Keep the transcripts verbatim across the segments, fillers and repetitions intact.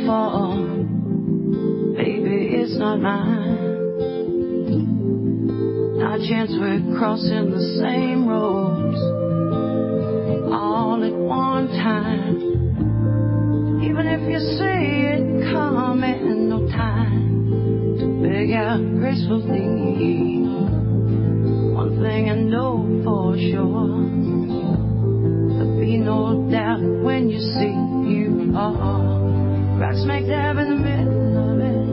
fall. Baby, it's not mine. Not a chance we're crossing the same roads all at one time. Even if you see it coming, no time to beg out gracefully. One thing I know for sure, there'll be no doubt when you see you are right smack dab in the middle of it.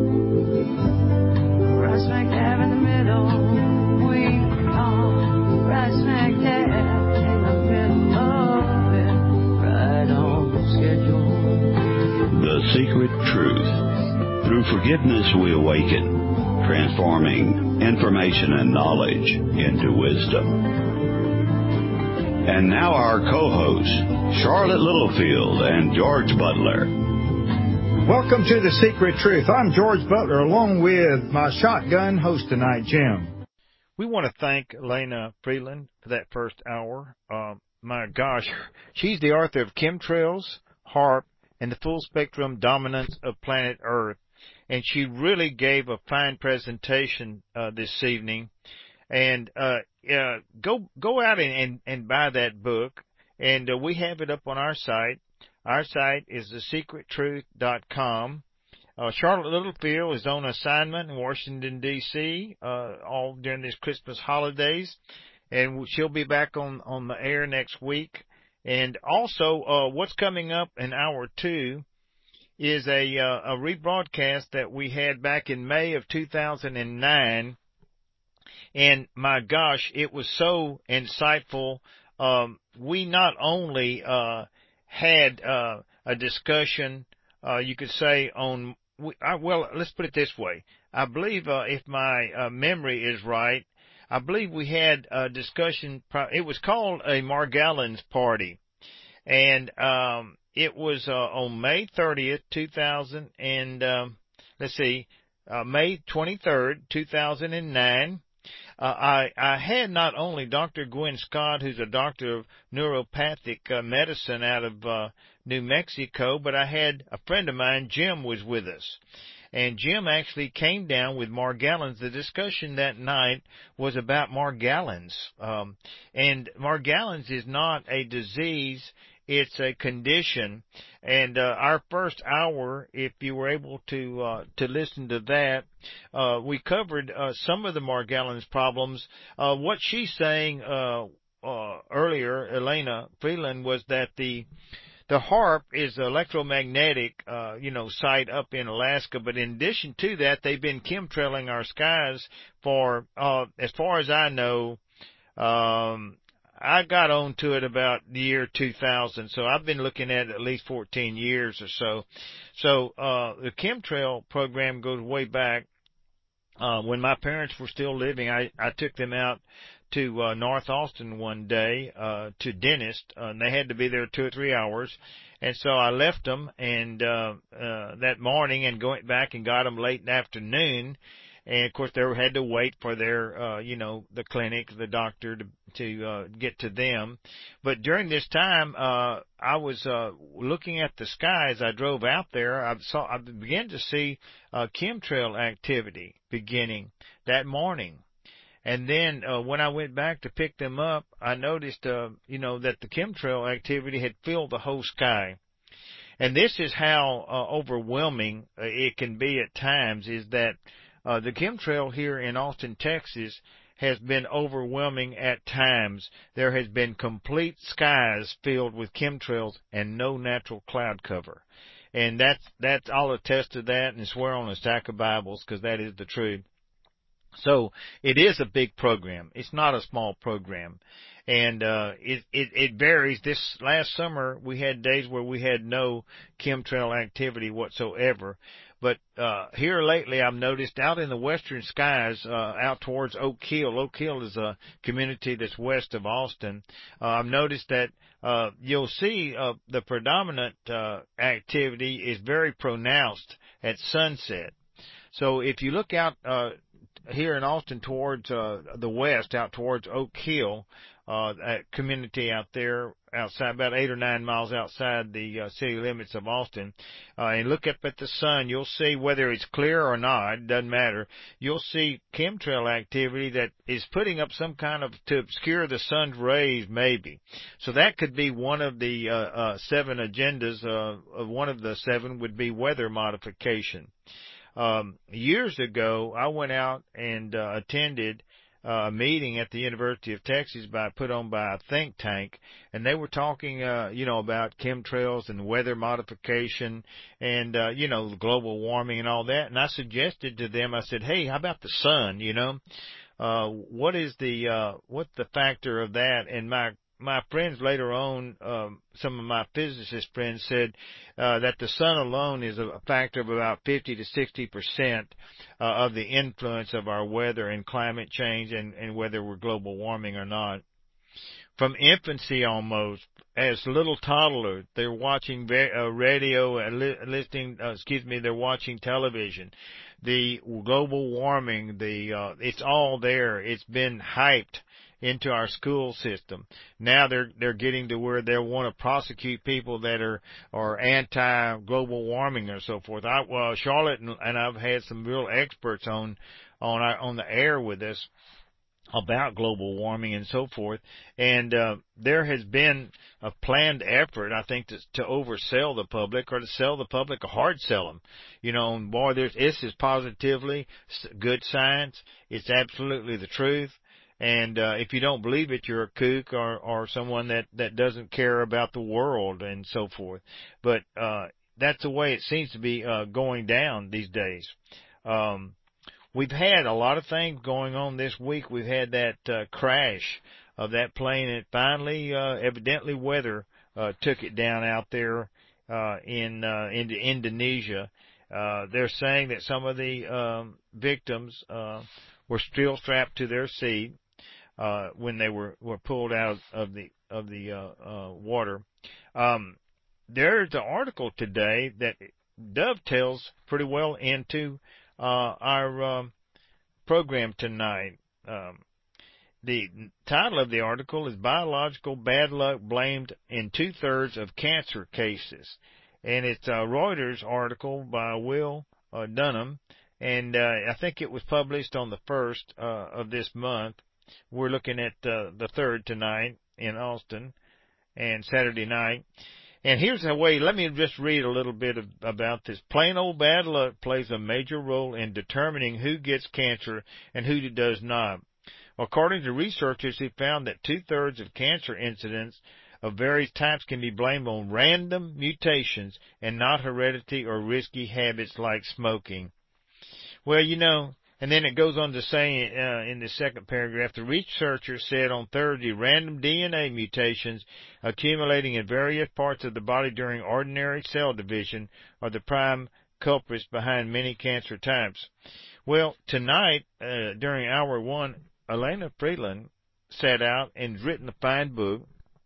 Right smack dab in the middle. We are right smack dab in the middle of it. Right on schedule. The Secret Truth. Through forgiveness we awaken, transforming information and knowledge into wisdom. And now our co-hosts, Charlotte Littlefield and George Butler. Welcome to The Secret Truth. I'm George Butler, along with my shotgun host tonight, Jim. We want to thank Elena Freeland for that first hour. Uh, my gosh, she's the author of Chemtrails, HAARP, and the Full Spectrum Dominance of Planet Earth. And she really gave a fine presentation uh, this evening. And uh, uh, go go out and, and, and buy that book. And uh, we have it up on our site. Our site is the secret truth dot com. Uh, Charlotte Littlefield is on assignment in Washington, D C, uh, all during these Christmas holidays. And she'll be back on, on the air next week. And also, uh, what's coming up in hour two is a, uh, a rebroadcast that we had back in May of two thousand nine. And my gosh, it was so insightful. Um, we not only, uh, had, uh, a discussion, uh, you could say on, I, well, let's put it this way. I believe, uh, if my uh, memory is right, I believe we had a discussion. It was called a Margallons party. And, um, it was, uh, on May thirtieth, two thousand and, um, let's see, uh, May twenty-third, two thousand nine. Uh, I, I had not only Doctor Gwen Scott, who's a doctor of neuropathic uh, medicine out of uh, New Mexico, but I had a friend of mine, Jim, was with us. And Jim actually came down with Margallons. The discussion that night was about Margallons. Um, and Margallons is not a disease. It's a condition. And uh, our first hour, if you were able to uh, to listen to that, uh, we covered uh, some of the Margallons problems. Uh, what she's saying uh, uh, earlier, Elena Freeland, was that the the HAARP is an electromagnetic, uh, you know, site up in Alaska. But in addition to that, they've been chemtrailing our skies for, uh, as far as I know, um, I got on to it about the year two thousand, so I've been looking at it at least fourteen years or so. So uh the chemtrail program goes way back. Uh, when my parents were still living, I, I took them out to uh, North Austin one day uh to dentist, uh, and they had to be there two or three hours. And so I left them and uh, uh that morning and went back and got them late in the afternoon. And, of course, they had to wait for their, uh, you know, the clinic, the doctor to, to, uh, get to them. But during this time, uh, I was, uh, looking at the sky as I drove out there. I saw, I began to see, uh, chemtrail activity beginning that morning. And then, uh, when I went back to pick them up, I noticed, uh, you know, that the chemtrail activity had filled the whole sky. And this is how, uh, overwhelming it can be at times, is that, Uh, the chemtrail here in Austin, Texas, has been overwhelming at times. There has been complete skies filled with chemtrails and no natural cloud cover. And that's, that's, I'll attest to that and swear on a stack of Bibles, because that is the truth. So it is a big program. It's not a small program. And uh it, it, it varies. This last summer, we had days where we had no chemtrail activity whatsoever. But uh here lately, I've noticed out in the western skies, uh out towards Oak Hill. Oak Hill is a community that's west of Austin. Uh, I've noticed that uh you'll see uh the predominant uh activity is very pronounced at sunset. So if you look out uh here in Austin towards uh the west, out towards Oak Hill, uh that community out there, outside, about eight or nine miles outside the uh, city limits of Austin, uh, and look up at the sun, you'll see, whether it's clear or not, it doesn't matter, you'll see chemtrail activity that is putting up some kind of, to obscure the sun's rays, maybe. So that could be one of the uh, uh, seven agendas. Uh, of one of the seven would be weather modification. Um, years ago, I went out and uh, attended uh, a meeting at the University of Texas by put on by a think tank, and they were talking, uh, you know, about chemtrails and weather modification and, uh, you know, global warming and all that. And I suggested to them, I said, hey, how about the sun, you know? Uh, what is the, uh, what's the factor of that? And my My friends later on, um, some of my physicist friends said uh, that the sun alone is a factor of about fifty to sixty percent uh, of the influence of our weather and climate change, and, and whether we're global warming or not. From infancy almost, as little toddlers, they're watching uh, radio and li- listening. Uh, excuse me, they're watching television. The global warming, the uh, it's all there. It's been hyped into our school system. Now they're they're getting to where they want to prosecute people that are are anti global warming or so forth. I well Charlotte and, and I've had some real experts on on our, on the air with us about global warming and so forth, and uh, there has been a planned effort, I think, to, to oversell the public, or to sell the public, or hard sell them. You know, and boy, there's, this is positively good science. It's absolutely the truth. And uh, if you don't believe it, you're a kook, or, or someone that, that doesn't care about the world and so forth. But uh, that's the way it seems to be uh, going down these days. Um, we've had a lot of things going on this week. We've had that uh, crash of that plane, and finally, uh, evidently, weather uh, took it down out there uh, in uh, in Indonesia. Uh, they're saying that some of the um, victims uh, were still strapped to their seat Uh, when they were, were pulled out of the of the uh, uh, water. Um, there's an article today that dovetails pretty well into uh, our um, program tonight. Um, the title of the article is "Biological Bad Luck Blamed in Two-Thirds of Cancer Cases," and it's a Reuters article by Will uh, Dunham, and uh, I think it was published on the first uh, of this month. We're looking at uh, the third tonight in Austin, and Saturday night. And here's the way, let me just read a little bit of, about this. Plain old bad luck plays a major role in determining who gets cancer and who does not. According to researchers, who found that two-thirds of cancer incidents of various types can be blamed on random mutations and not heredity or risky habits like smoking. Well, you know, and then it goes on to say uh, in the second paragraph, the researchers said on Thursday, random D N A mutations accumulating in various parts of the body during ordinary cell division are the prime culprits behind many cancer types. Well, tonight, uh, during hour one, Elena Freeland sat out and written a fine book.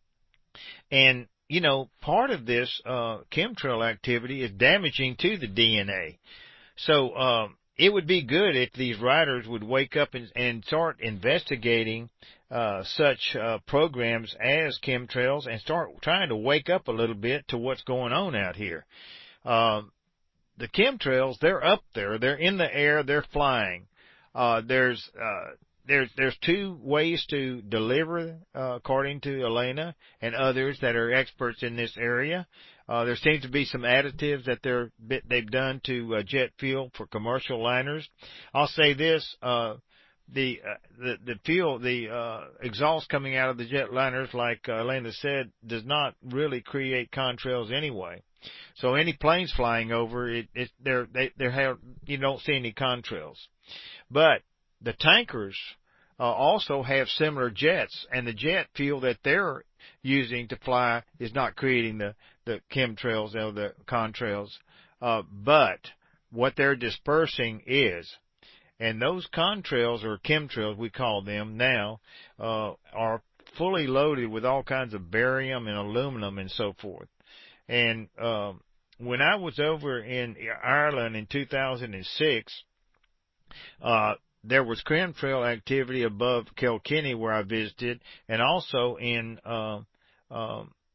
And, you know, part of this uh, chemtrail activity is damaging to the D N A. So, um, it would be good if these writers would wake up and, and start investigating uh, such uh, programs as chemtrails, and start trying to wake up a little bit to what's going on out here. Um, the chemtrails, they're up there. They're in the air. They're flying. Uh, there's uh, there's there's two ways to deliver, uh, according to Elena and others that are experts in this area. Uh, there seems to be some additives that they're, they've done to uh, jet fuel for commercial liners. I'll say this, uh, the, uh, the, the fuel, the, uh, exhaust coming out of the jet liners, like uh, Elena said, does not really create contrails anyway. So any planes flying over, it, it, they're, they, they're have, you don't see any contrails. But the tankers, uh, also have similar jets, and the jet fuel that they're using to fly is not creating the, the chemtrails or the contrails, uh, but what they're dispersing is, and those contrails or chemtrails, we call them now, uh, are fully loaded with all kinds of barium and aluminum and so forth. And um, when I was over in Ireland in two thousand six, uh, there was chemtrail activity above Kilkenny where I visited, and also in uh, uh,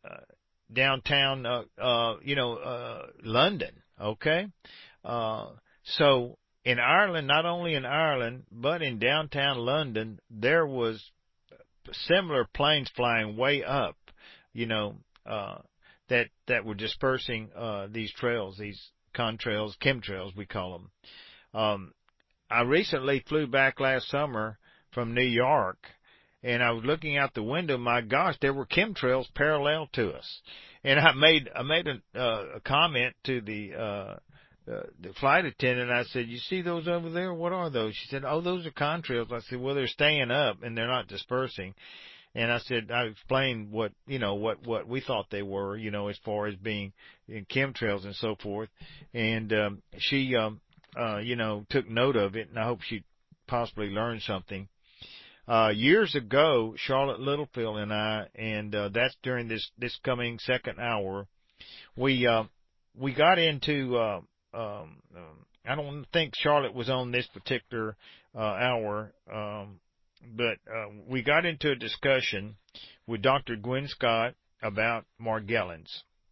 uh, downtown, uh, uh, you know, uh, London. Okay, uh, so in Ireland, not only in Ireland but in downtown London, there was similar planes flying way up, you know, uh, that that were dispersing uh, these trails, these contrails, chemtrails we call them. Um, I recently flew back last summer from New York, and I was looking out the window. My gosh, there were chemtrails parallel to us, and I made I made a, uh, a comment to the uh, uh, the flight attendant. I said, "You see those over there? What are those?" She said, "Oh, those are contrails." I said, "Well, they're staying up and they're not dispersing." And I said, I explained what, you know, what, what we thought they were, you know, as far as being in chemtrails and so forth. And, um, she, um, uh, you know, took note of it, and I hope she possibly learned something. Uh, years ago, Charlotte Littlefield and I, and, uh, that's during this, this coming second hour, we, uh, we got into, uh, um, um, I don't think Charlotte was on this particular, uh, hour, um, but uh, we got into a discussion with Doctor Gwen Scott about Morgellons.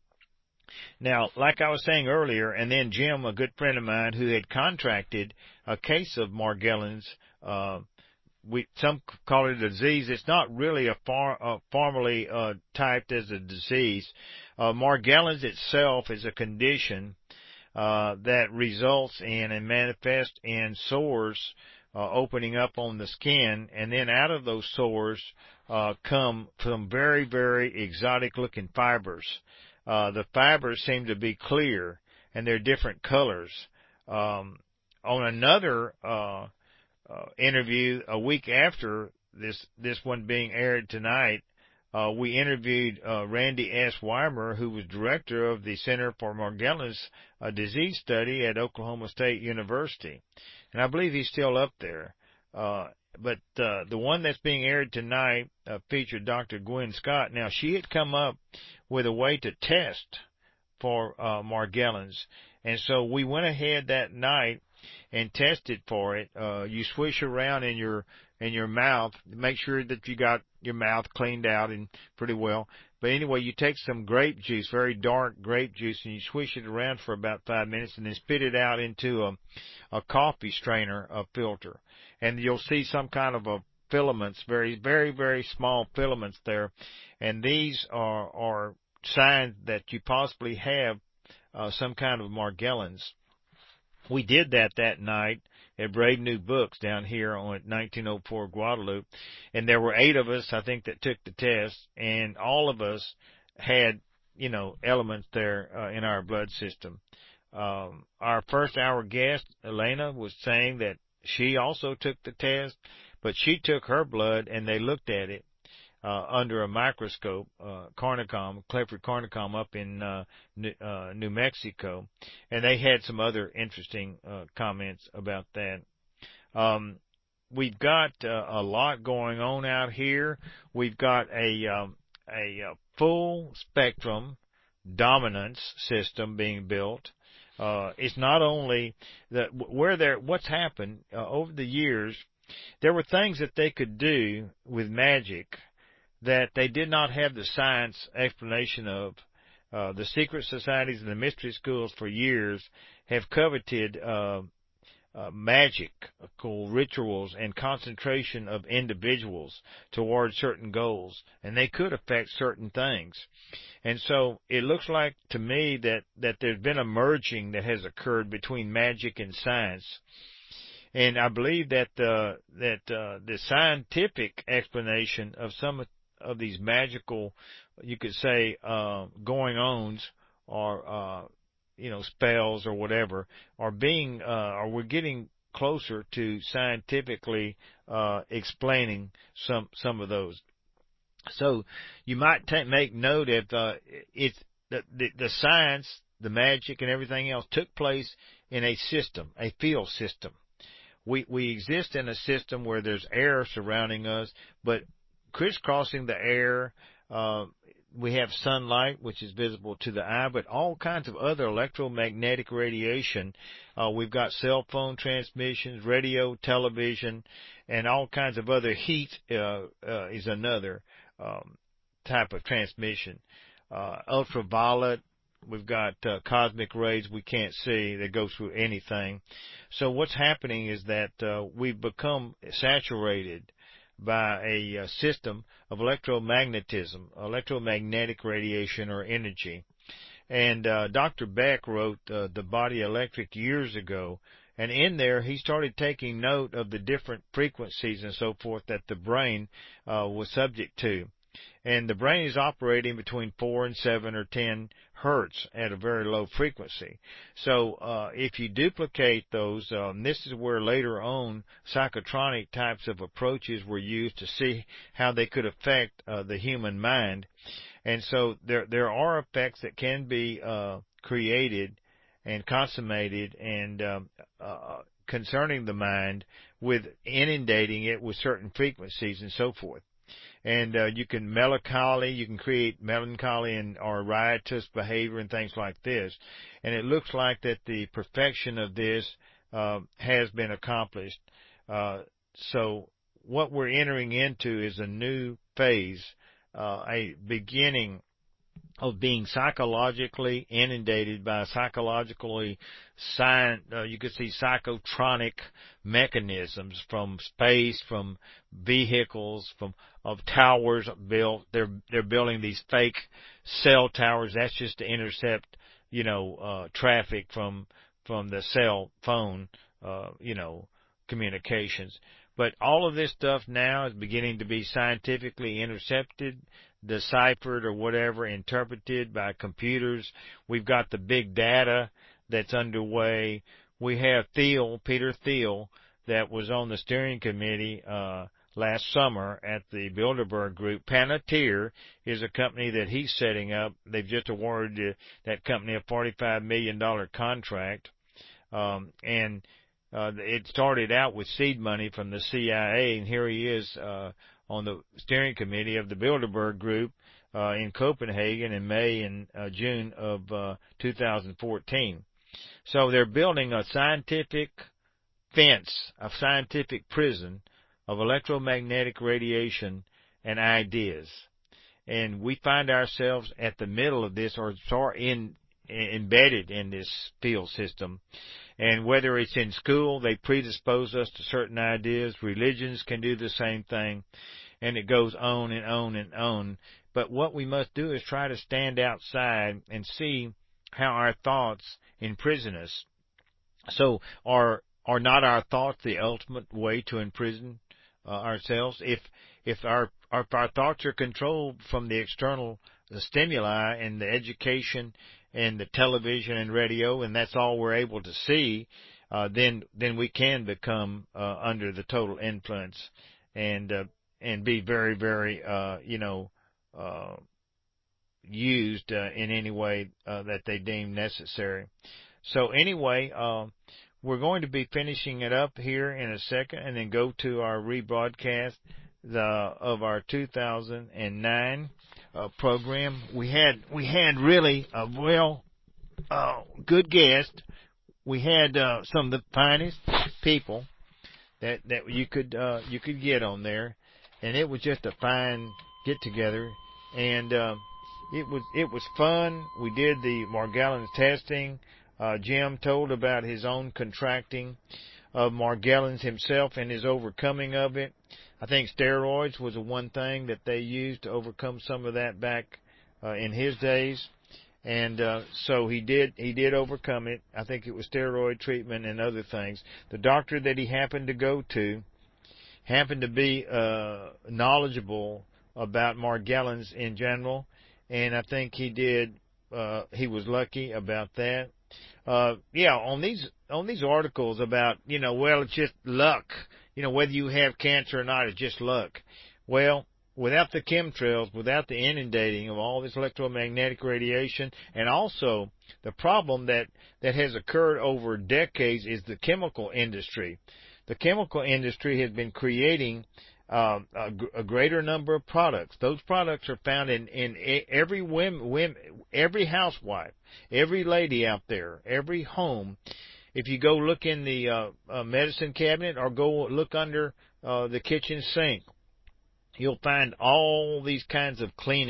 Now, like I was saying earlier, and then Jim, a good friend of mine who had contracted a case of Morgellons, uh, we some call it a disease. It's not really a far, uh, formally uh, typed as a disease. Uh, Morgellons itself is a condition uh, that results in and manifests in sores Uh, opening up on the skin, and then out of those sores uh, come some very, very exotic-looking fibers. Uh, the fibers seem to be clear, and they're different colors. Um, on another uh, uh, interview a week after this this one being aired tonight, uh, we interviewed uh, Randy S. Weimer, who was director of the Center for Morgellons uh, Disease Study at Oklahoma State University. And I believe he's still up there. Uh, but uh, the one that's being aired tonight uh, featured Doctor Gwen Scott. Now, she had come up with a way to test for uh, Morgellons. And so we went ahead that night and tested for it. Uh, you swish around in your in your mouth. Make sure that you got your mouth cleaned out and pretty well. But anyway, you take some grape juice, very dark grape juice, and you swish it around for about five minutes and then spit it out into a, a coffee strainer, a filter. And you'll see some kind of a filaments, very, very, very small filaments there. And these are, are signs that you possibly have uh, some kind of Morgellons. We did that that night at Brave New Books down here on nineteen oh four Guadalupe, and there were eight of us, I think, that took the test, and all of us had, you know, elements there uh, in our blood system. Um, our first hour guest, Elena, was saying that she also took the test, but she took her blood and they looked at it uh, under a microscope, uh, Carnicom, Clifford Carnicom up in uh, New, uh, New Mexico, and they had some other interesting uh, comments about that. Um, we've got uh, a lot going on out here. We've got a, um, a, a full spectrum dominance system being built. Uh, it's not only that where there, what's happened uh, over the years, there were things that they could do with magic that they did not have the science explanation of. Uh, the secret societies and the mystery schools for years have coveted uh, uh, magical rituals and concentration of individuals towards certain goals, and they could affect certain things. And so it looks like to me that, that there's been a merging that has occurred between magic and science. And I believe that uh, that uh, the scientific explanation of some of these magical, you could say, uh, going-ons or, uh, you know, spells or whatever, are being, uh, or we're getting closer to scientifically uh, explaining some some of those. So you might take, make note of uh, it's the, the the science, the magic, and everything else took place in a system, a field system. We we exist in a system where there's air surrounding us, but crisscrossing the air, uh, we have sunlight, which is visible to the eye, but all kinds of other electromagnetic radiation. Uh, we've got cell phone transmissions, radio, television, and all kinds of other heat uh, uh, is another um, type of transmission. uh, ultraviolet. We've got uh, cosmic rays we can't see that go through anything. So what's happening is that uh, we've become saturated by a uh, system of electromagnetism, electromagnetic radiation or energy. And uh, Doctor Beck wrote uh, The Body Electric years ago, and in there he started taking note of the different frequencies and so forth that the brain uh, was subject to. And the brain is operating between four and seven or ten hertz at a very low frequency. So uh, if you duplicate those, um, this is where later on psychotronic types of approaches were used to see how they could affect uh, the human mind. And so there there are effects that can be uh, created and consummated and um, uh, concerning the mind with inundating it with certain frequencies and so forth. And uh, you can melancholy, you can create melancholy and or riotous behavior and things like this. And it looks like that the perfection of this uh, has been accomplished. Uh, so what we're entering into is a new phase, uh, a beginning of being psychologically inundated by psychologically, science, uh, you could see psychotronic mechanisms from space, from vehicles, from of towers built. They're they're building these fake cell towers. That's just to intercept, you know, uh, traffic from from the cell phone, uh, you know, communications. But all of this stuff now is beginning to be scientifically intercepted, deciphered or whatever, interpreted by computers. We've got the big data that's underway. We have Thiel, Peter Thiel, that was on the steering committee uh, last summer at the Bilderberg Group. Palantir is a company that he's setting up. They've just awarded that company a forty-five million dollars contract. Um, and uh, it started out with seed money from the C I A, and here he is uh, on the steering committee of the Bilderberg Group uh, in Copenhagen in May and uh, June of uh, two thousand fourteen. So they're building a scientific fence, a scientific prison of electromagnetic radiation and ideas. And we find ourselves at the middle of this, or are in, embedded in this field system. And whether it's in school, they predispose us to certain ideas. Religions can do the same thing. And it goes on and on and on. But what we must do is try to stand outside and see how our thoughts imprison us. So are are not our thoughts the ultimate way to imprison uh, ourselves? If if our if our thoughts are controlled from the external the stimuli and the education and the television and radio, and that's all we're able to see, uh, then then we can become uh, under the total influence and uh, and be very very uh, you know uh, used uh, in any way uh, that they deem necessary. So anyway, uh, we're going to be finishing it up here in a second, and then go to our rebroadcast the, of our two thousand nine uh, program. We had we had really a well uh, good guest. We had uh, some of the finest people that that you could uh, you could get on there, and it was just a fine get together, and uh, it was it was fun. We did the Morgellons testing. Uh, Jim told about his own contracting of Morgellons himself and his overcoming of it. I think steroids was the one thing that they used to overcome some of that back uh, in his days. And uh, so he did he did overcome it. I think it was steroid treatment and other things. The doctor that he happened to go to happened to be uh, knowledgeable about Morgellons in general, and I think he did. Uh, he was lucky about that. Uh, yeah, on these on these articles about, you know, well, it's just luck. You know, whether you have cancer or not, it's just luck. Well, without the chemtrails, without the inundating of all this electromagnetic radiation, and also the problem that, that has occurred over decades is the chemical industry. The chemical industry has been creating uh, a, a greater number of products. Those products are found in, in every women, women, every housewife, every lady out there, every home. If you go look in the uh, uh, medicine cabinet or go look under uh, the kitchen sink, you'll find all these kinds of cleaning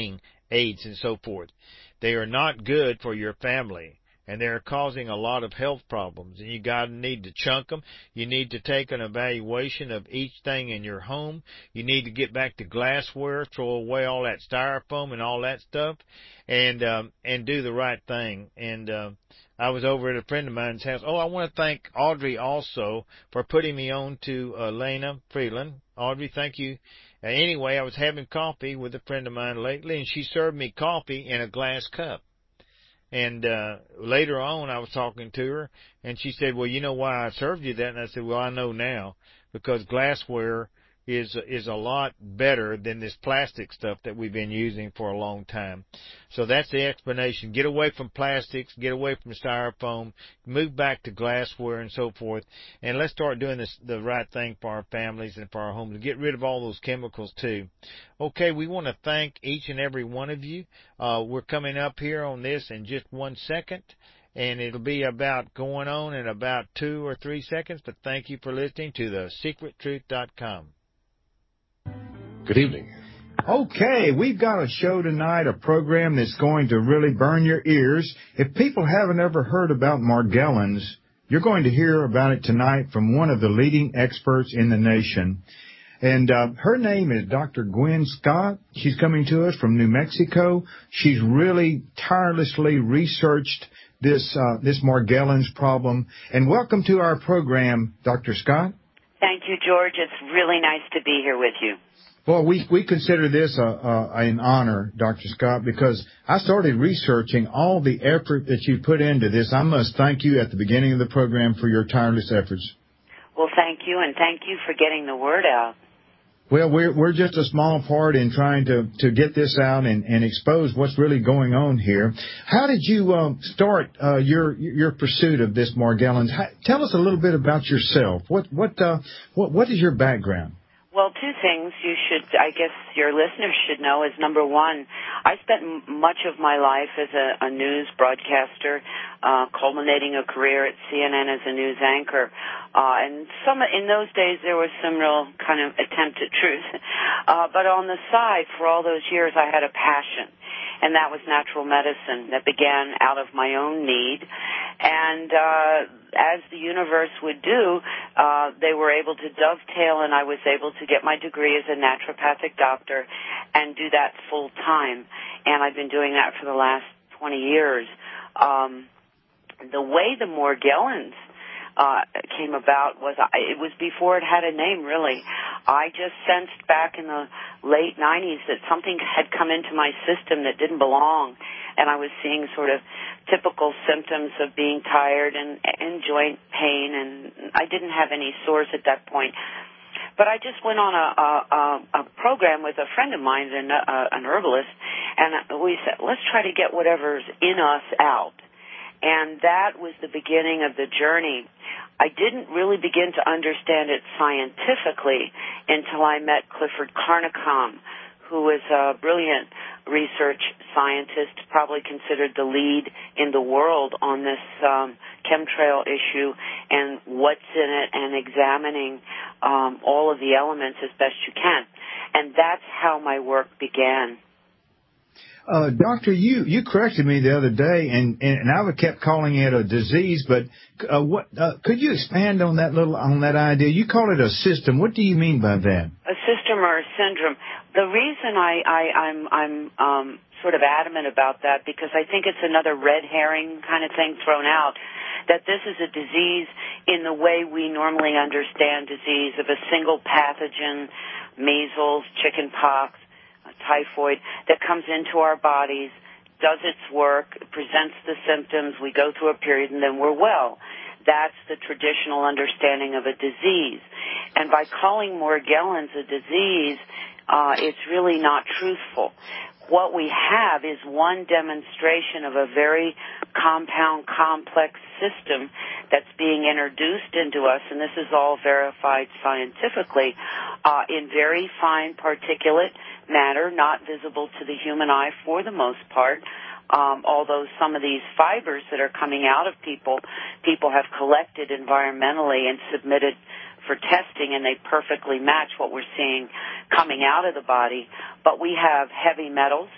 AIDS and so forth. They are not good for your family, and they're causing a lot of health problems. And you got to need to chunk them. You need to take an evaluation of each thing in your home. You need to get back to glassware, throw away all that styrofoam and all that stuff, and um, and do the right thing. And uh, I was over at a friend of mine's house. Oh, I want to thank Audrey also for putting me on to uh, Lena Freeland. Audrey, thank you. Uh, anyway, I was having coffee with a friend of mine lately, and she served me coffee in a glass cup. And uh later on, I was talking to her, and she said, well, you know why I served you that? And I said, well, I know now, because glassware is is a lot better than this plastic stuff that we've been using for a long time. So that's the explanation. Get away from plastics, get away from styrofoam, move back to glassware and so forth, and let's start doing this, the right thing for our families and for our homes, and get rid of all those chemicals too. Okay, we want to thank each and every one of you. Uh, we're coming up here on this in just one second, and it'll be about going on in about two or three seconds, but thank you for listening to the secret truth dot com. Good evening. Okay, we've got a show tonight, a program that's going to really burn your ears. If people haven't ever heard about Morgellons, you're going to hear about it tonight from one of the leading experts in the nation. And uh, her name is Doctor Gwen Scott. She's coming to us from New Mexico. She's really tirelessly researched this uh, this Morgellons problem. And welcome to our program, Doctor Scott. Thank you, George. It's really nice to be here with you. Well, we we consider this a, a, an honor, Doctor Scott, because I started researching all the effort that you put into this. I must thank you at the beginning of the program for your tireless efforts. Well, thank you, and thank you for getting the word out. Well, we're we're just a small part in trying to, to get this out and, and expose what's really going on here. How did you um, start uh, your your pursuit of this Morgellons? How, tell us a little bit about yourself. What what uh, what what is your background? Well, two things you should, I guess your listeners should know is, number one, I spent m- much of my life as a, a news broadcaster, uh, culminating a career at C N N as a news anchor. Uh, and some, in those days there was some real kind of attempt at truth. Uh, but on the side, for all those years, I had a passion. And that was natural medicine that began out of my own need. And uh, as the universe would do, uh, they were able to dovetail, and I was able to get my degree as a naturopathic doctor and do that full time. And I've been doing that for the last twenty years. Um, the way the Morgellons Uh, came about was, it was before it had a name, really. I just sensed back in the late nineties that something had come into my system that didn't belong, and I was seeing sort of typical symptoms of being tired and, and joint pain, and I didn't have any sores at that point. But I just went on a, a, a program with a friend of mine, an, uh, an herbalist, and we said, let's try to get whatever's in us out. And that was the beginning of the journey. I didn't really begin to understand it scientifically until I met Clifford Carnicom, who is a brilliant research scientist, probably considered the lead in the world on this um, chemtrail issue and what's in it, and examining um, all of the elements as best you can. And that's how my work began. Uh, doctor, you, you corrected me the other day, and, and I would kept calling it a disease, but uh, what uh, could you expand on that little on that idea? You call it a system. What do you mean by that? A system or a syndrome. The reason I, I, I'm, I'm um, sort of adamant about that, because I think it's another red herring kind of thing thrown out, that this is a disease in the way we normally understand disease, of a single pathogen, measles, chicken pox, typhoid, that comes into our bodies, does its work, presents the symptoms, we go through a period, and then we're well. That's the traditional understanding of a disease. And by calling Morgellons a disease, uh, it's really not truthful. What we have is one demonstration of a very compound, complex system that's being introduced into us, and this is all verified scientifically, uh, in very fine particulate matter, not visible to the human eye for the most part, um, although some of these fibers that are coming out of people, people have collected environmentally and submitted for testing, and they perfectly match what we're seeing coming out of the body. But we have heavy metals,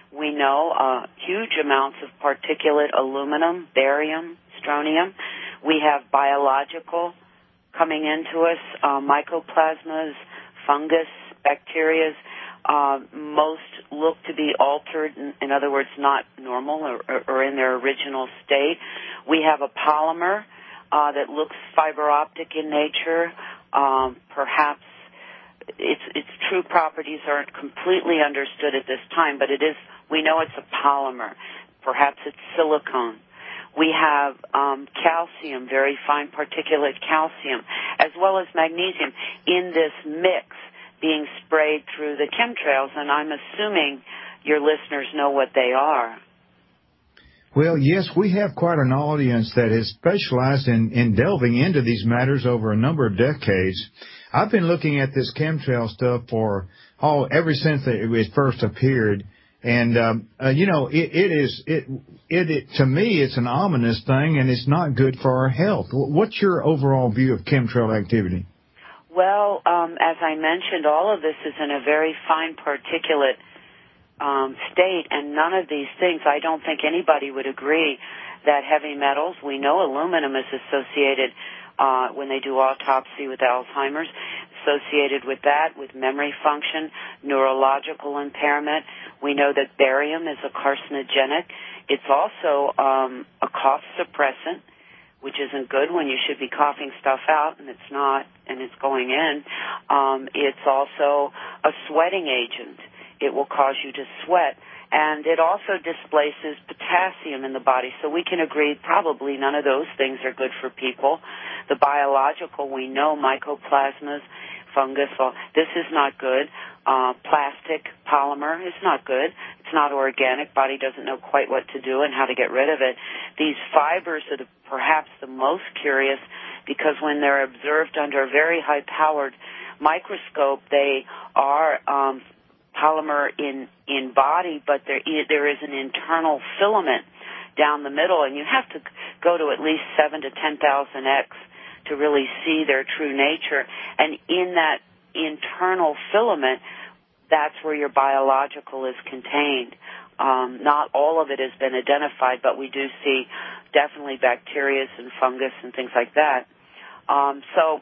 We know uh, huge amounts of particulate aluminum, barium, strontium. We have biological coming into us, uh, mycoplasmas, fungus, bacteria. Uh, most look to be altered, in, in other words, not normal or, or, or in their original state. We have a polymer uh, that looks fiber optic in nature. Um, perhaps its its true properties aren't completely understood at this time, but it is. We know it's a polymer. Perhaps it's silicone. We have um, calcium, very fine particulate calcium, as well as magnesium in this mix being sprayed through the chemtrails, and I'm assuming your listeners know what they are. Well, yes, we have quite an audience that has specialized in, in delving into these matters over a number of decades. I've been looking at this chemtrail stuff for, oh, ever since it was first appeared. And, um, uh, you know, it, it is, it, it, it, to me, it's an ominous thing, and it's not good for our health. What's your overall view of chemtrail activity? Well, um, as I mentioned, all of this is in a very fine particulate um, state, and none of these things, I don't think anybody would agree that heavy metals, we know aluminum is associated uh, when they do autopsy with Alzheimer's, associated with that, with memory function, neurological impairment. We know that barium is a carcinogenic. It's also um, a cough suppressant, which isn't good when you should be coughing stuff out, and it's not, and it's going in. Um, it's also a sweating agent. It will cause you to sweat. And it also displaces potassium in the body. So we can agree probably none of those things are good for people. The biological, we know mycoplasmas, fungus, well, this is not good. Uh, plastic, polymer is not good. It's not organic. Body doesn't know quite what to do and how to get rid of it. These fibers are the, perhaps the most curious because when they're observed under a very high-powered microscope, they are um, polymer in, in body, but there is, there is an internal filament down the middle, and you have to go to at least seven to ten thousand X to really see their true nature. And in that internal filament, that's where your biological is contained. Um, not all of it has been identified, but we do see definitely bacteria and fungus and things like that. Um, so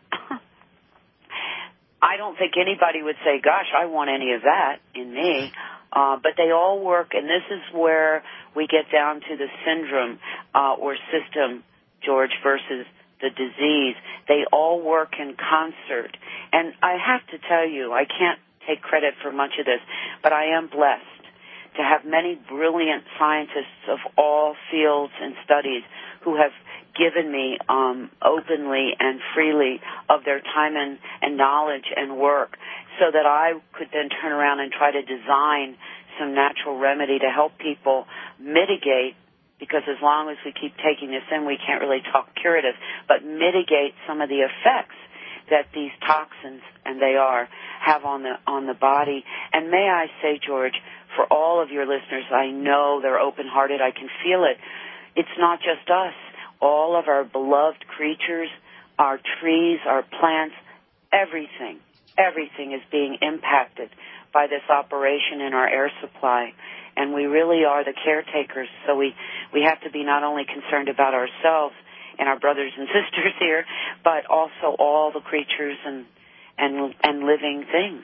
I don't think anybody would say, gosh, I want any of that in me. Uh, but they all work, and this is where we get down to the syndrome uh, or system, George, versus the disease. They all work in concert. And I have to tell you, I can't take credit for much of this, but I am blessed to have many brilliant scientists of all fields and studies who have given me um, openly and freely of their time and, and knowledge and work so that I could then turn around and try to design some natural remedy to help people mitigate, because as long as we keep taking this in, we can't really talk curative, but mitigate some of the effects that these toxins, and they are, have on the on the body. And may I say, George, for all of your listeners, I know they're open-hearted. I can feel it. It's not just us. All of our beloved creatures, our trees, our plants, everything, everything is being impacted by this operation in our air supply. And we really are the caretakers. So we, we have to be not only concerned about ourselves and our brothers and sisters here, but also all the creatures and, and, and living things.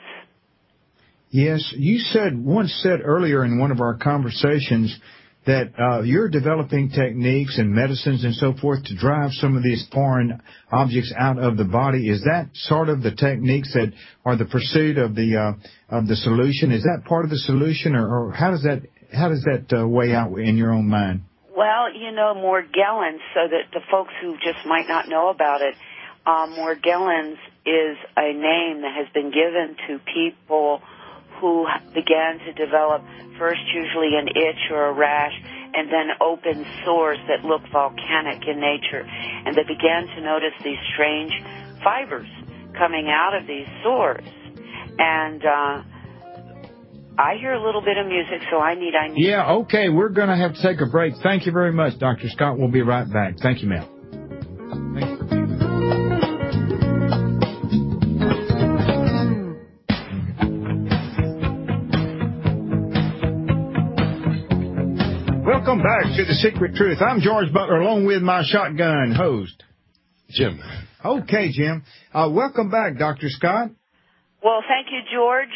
Yes, you said, once said earlier in one of our conversations that uh, you're developing techniques and medicines and so forth to drive some of these foreign objects out of the body. Is that sort of the techniques that are the pursuit of the uh, of the solution? Is that part of the solution, or, or how does that how does that uh, weigh out in your own mind? Well, you know, Morgellons, so that the folks who just might not know about it, um, Morgellons is a name that has been given to people who began to develop first usually an itch or a rash and then open sores that look volcanic in nature. And they began to notice these strange fibers coming out of these sores. And uh, I hear a little bit of music, so I need... I need. Yeah, okay, we're going to have to take a break. Thank you very much, Doctor Scott. We'll be right back. Thank you, ma'am. Thank you. Welcome back to The Secret Truth. I'm George Butler, along with my shotgun host, Jim. Okay, Jim. Uh, welcome back, Doctor Scott. Well, thank you, George.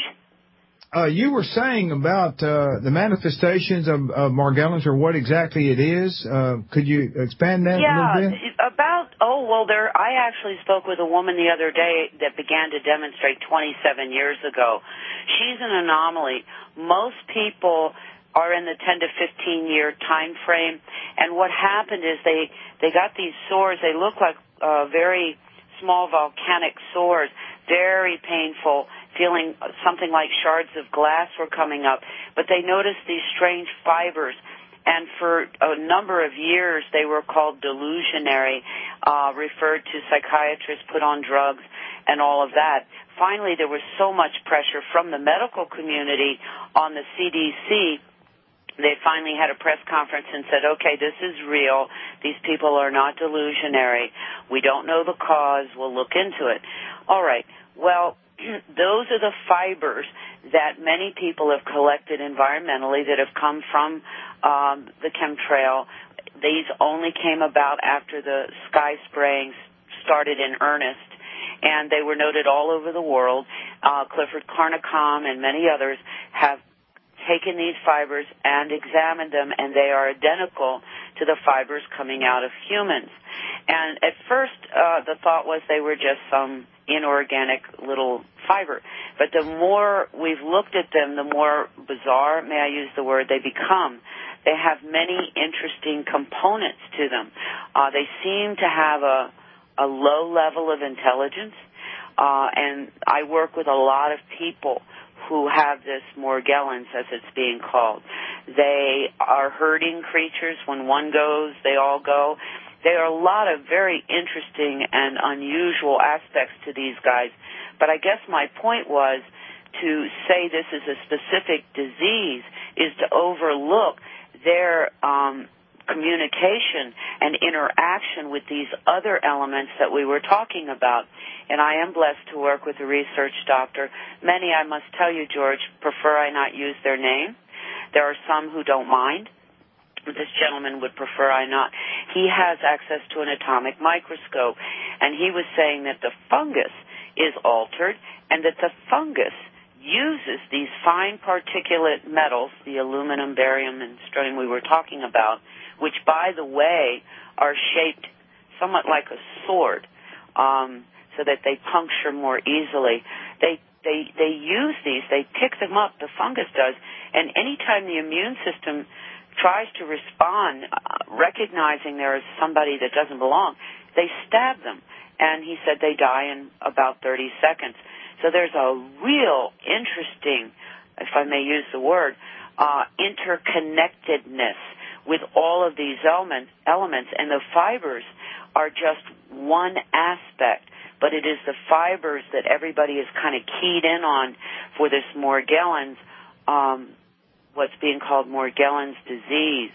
Uh, you were saying about uh, the manifestations of, of Morgellons, or what exactly it is. Uh, could you expand that yeah, a little bit? about, oh, well, there. I actually spoke with a woman the other day that began to demonstrate twenty-seven years ago. She's an anomaly. Most people are in the ten to fifteen year time frame, and what happened is they, they got these sores. They look like uh, very small volcanic sores, very painful, feeling something like shards of glass were coming up. But they noticed these strange fibers, and for a number of years they were called delusionary, uh, referred to psychiatrists, put on drugs, and all of that. Finally, there was so much pressure from the medical community on the C D C. They finally had a press conference and said, okay, this is real. These people are not delusionary. We don't know the cause. We'll look into it. All right. Well, those are the fibers that many people have collected environmentally that have come from um, the chemtrail. These only came about after the sky spraying started in earnest, and they were noted all over the world. Uh, Clifford Carnicom and many others have taken these fibers and examined them, and they are identical to the fibers coming out of humans. And at first, uh, the thought was they were just some inorganic little fiber. But the more we've looked at them, the more bizarre, may I use the word, they become. They have many interesting components to them. Uh, they seem to have a, a low level of intelligence, uh, and I work with a lot of people who have this Morgellons, as it's being called. They are herding creatures. When one goes, they all go. There are a lot of very interesting and unusual aspects to these guys. But I guess my point was to say this is a specific disease is to overlook their um, communication and interaction with these other elements that we were talking about. And I am blessed to work with a research doctor. Many, I must tell you, George, prefer I not use their name. There are some who don't mind. This gentleman would prefer I not. He has access to an atomic microscope, and he was saying that the fungus is altered and that the fungus uses these fine particulate metals, the aluminum, barium, and strontium we were talking about, which, by the way, are shaped somewhat like a sword, um, so that they puncture more easily. They they they use these, they pick them up, the fungus does, and anytime the immune system tries to respond, uh, recognizing there is somebody that doesn't belong, they stab them. And he said they die in about thirty seconds. So there's a real interesting, if I may use the word, uh, interconnectedness with all of these elements, elements, and the fibers are just one aspect. But it is the fibers that everybody is kind of keyed in on for this Morgellons, um, what's being called Morgellons disease.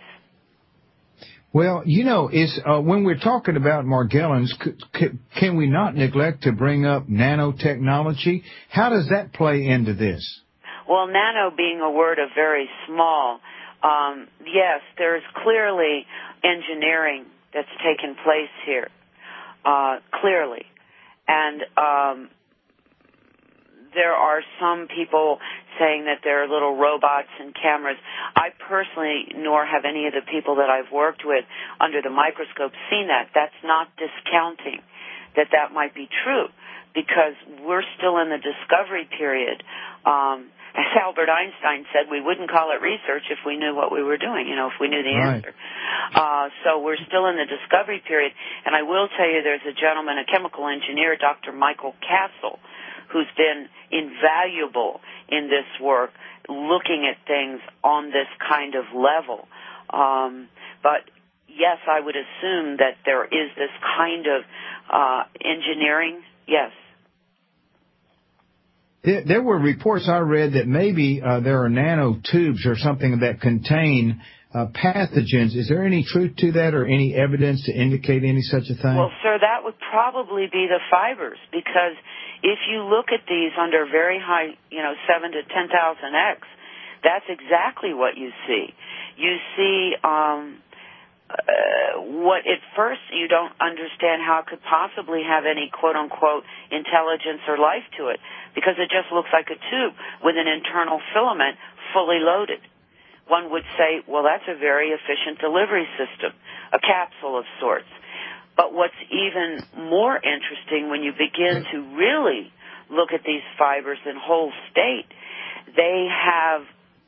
Well, you know, is uh, when we're talking about Morgellons, c- c- can we not neglect to bring up nanotechnology? How does that play into this? Well, nano being a word of very small, um, yes, there's clearly engineering that's taken place here, uh, clearly. And um, there are some people saying that there are little robots and cameras. I personally, nor have any of the people that I've worked with under the microscope seen that. That's not discounting that that might be true, because we're still in the discovery period. Um, as Albert Einstein said, we wouldn't call it research if we knew what we were doing, you know, if we knew the right. answer. Uh, so we're still in the discovery period. And I will tell you, there's a gentleman, a chemical engineer, Doctor Michael Castle, who's been invaluable in this work, looking at things on this kind of level. Um, but, yes, I would assume that there is this kind of uh, engineering, yes. There, there were reports I read that maybe uh, there are nanotubes or something that contain uh, pathogens. Is there any truth to that, or any evidence to indicate any such a thing? Well, sir, that would probably be the fibers, because if you look at these under very high, you know, seven to ten thousand X, that's exactly what you see. You see um, uh, what at first you don't understand how it could possibly have any quote-unquote intelligence or life to it, because it just looks like a tube with an internal filament fully loaded. One would say, well, that's a very efficient delivery system, a capsule of sorts. But what's even more interesting when you begin to really look at these fibers in whole state, they have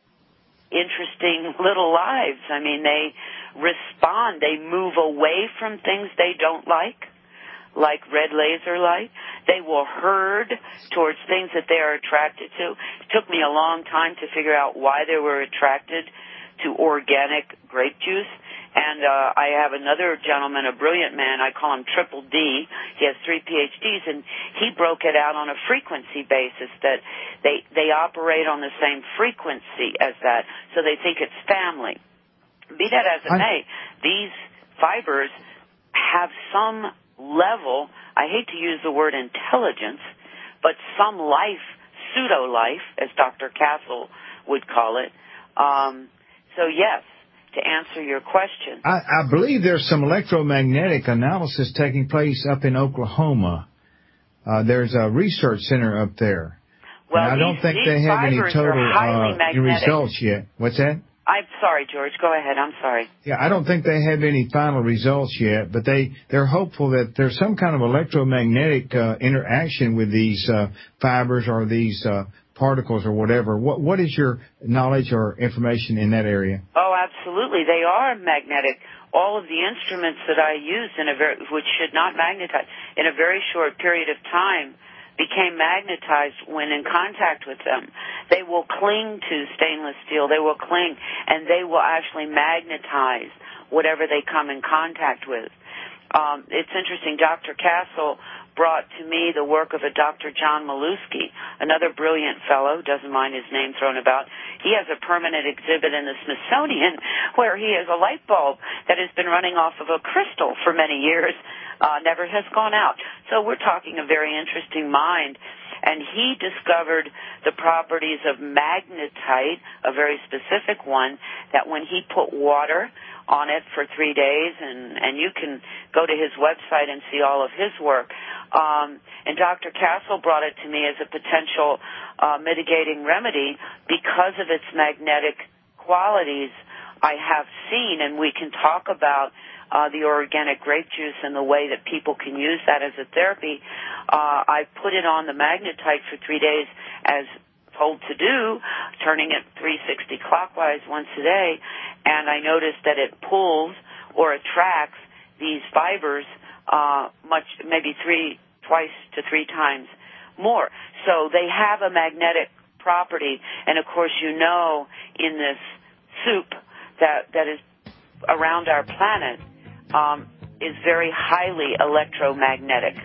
interesting little lives. I mean, they respond. They move away from things they don't like, like red laser light. They will herd towards things that they are attracted to. It took me a long time to figure out why they were attracted to organic grape juice. And uh, I have another gentleman, a brilliant man, I call him Triple D. He has three P H Ds, and he broke it out on a frequency basis, that they, they operate on the same frequency as that, so they think it's family. Be that as it may, these fibers have some level, I hate to use the word intelligence, but some life, pseudo-life, as Doctor Castle would call it. Um, so, yes. To answer your question. I, I believe there's some electromagnetic analysis taking place up in Oklahoma. Uh, there's a research center up there. Well, and I these, don't think these they have any total uh, results yet. What's that? I'm sorry, George. Go ahead. I'm sorry. Yeah, I don't think they have any final results yet, but they, they're hopeful that there's some kind of electromagnetic uh, interaction with these uh, fibers or these uh, particles or whatever. What What is your knowledge or information in that area? Oh, absolutely. They are magnetic. All of the instruments that I used, in a very, which should not magnetize, in a very short period of time, became magnetized when in contact with them. They will cling to stainless steel. They will cling, and they will actually magnetize whatever they come in contact with. Um, it's interesting. Doctor Castle brought to me the work of a Doctor John Malusky, another brilliant fellow, doesn't mind his name thrown about. He has a permanent exhibit in the Smithsonian where he has a light bulb that has been running off of a crystal for many years, uh, never has gone out. So we're talking a very interesting mind. And he discovered the properties of magnetite, a very specific one, that when he put water on it for three days, and, and you can go to his website and see all of his work. Um, and Doctor Castle brought it to me as a potential uh, mitigating remedy because of its magnetic qualities. I have seen, and we can talk about uh, the organic grape juice and the way that people can use that as a therapy. Uh, I put it on the magnetite for three days as told to do, turning it three sixty clockwise once a day, and I noticed that it pulls or attracts these fibers uh, much, maybe three, twice to three times more. So they have a magnetic property, and of course you know in this soup that, that is around our planet um, is very highly electromagnetic.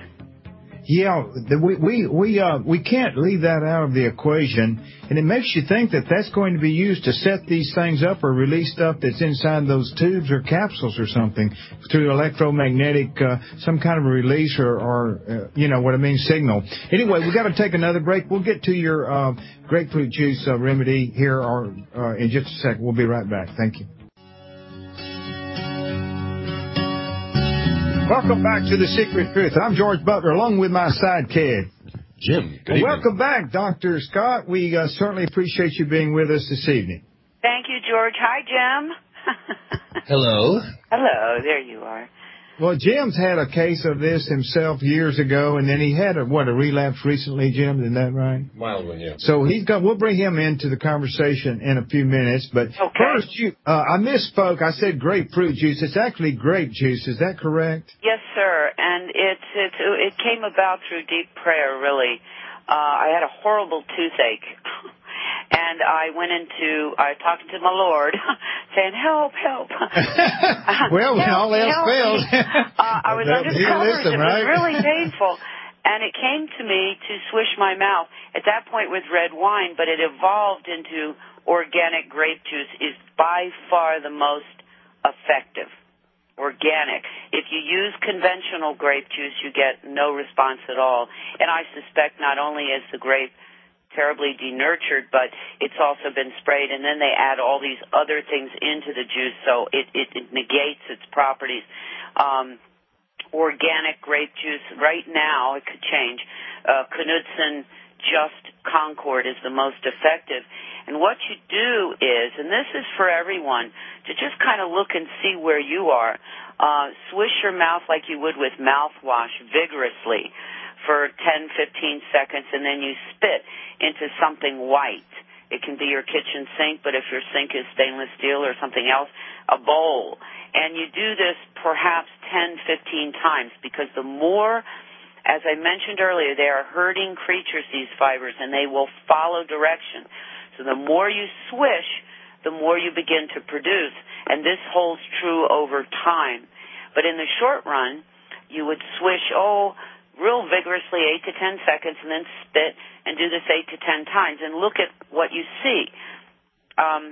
Yeah, we we we uh we can't leave that out of the equation, and it makes you think that that's going to be used to set these things up or release stuff that's inside those tubes or capsules or something through electromagnetic, uh, some kind of a release or, or uh, you know what I mean, signal. Anyway, we got to take another break. We'll get to your uh, grapefruit juice uh, remedy here or uh, in just a second. We'll be right back. Thank you. Welcome back to The Secret Truth. I'm George Butler, along with my sidekick, Jim. Good well, evening. welcome back, Doctor Scott. We uh, certainly appreciate you being with us this evening. Thank you, George. Hi, Jim. Hello. Hello. There you are. Well, Jim's had a case of this himself years ago, and then he had a, what, a relapse recently, Jim? Isn't that right? Mild one, yeah. So he's got. We'll bring him into the conversation in a few minutes. But okay. first, you, uh, I misspoke. I said grapefruit juice. It's actually grape juice. Is that correct? Yes, sir. And it's, it's it came about through deep prayer, really. Uh, I had a horrible toothache. And I went into, I talked to my Lord, saying, help, help. Well, when help, all else help fails. uh, I was under the covers. It right? was really painful. And it came to me to swish my mouth, at that point with red wine, but it evolved into organic grape juice is by far the most effective. Organic. If you use conventional grape juice, you get no response at all. And I suspect not only is the grape terribly denurtured, but it's also been sprayed, and then they add all these other things into the juice, so it, it, it negates its properties. Um, organic grape juice, right now, it could change. Uh, Knudsen Just Concord is the most effective. And what you do is, and this is for everyone, to just kind of look and see where you are. Uh, swish your mouth like you would with mouthwash vigorously for ten, fifteen seconds, and then you spit into something white. It can be your kitchen sink, but if your sink is stainless steel or something else, a bowl. And you do this perhaps ten, fifteen times, because the more, as I mentioned earlier, they are herding creatures, these fibers, and they will follow direction. So the more you swish, the more you begin to produce, and this holds true over time. But in the short run, you would swish, oh, real vigorously, eight to ten seconds, and then spit and do this eight to ten times, and look at what you see. Um,